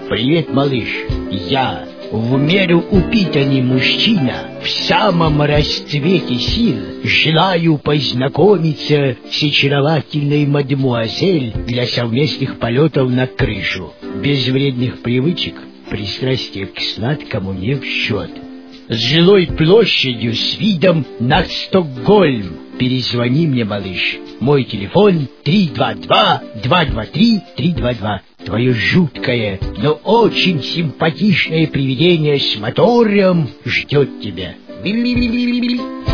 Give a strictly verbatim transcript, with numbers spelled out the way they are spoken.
Привет, малыш. Я, в меру упитанный мужчина, в самом расцвете сил, желаю познакомиться с очаровательной мадемуазель для совместных полетов на крышу. Без вредных привычек пристрастие к сладкому не в счет. С жилой площадью с видом на Стокгольм. Перезвони мне, малыш. Мой телефон три два два два два три три два два. Твое жуткое, но очень симпатичное привидение с мотором ждет тебя.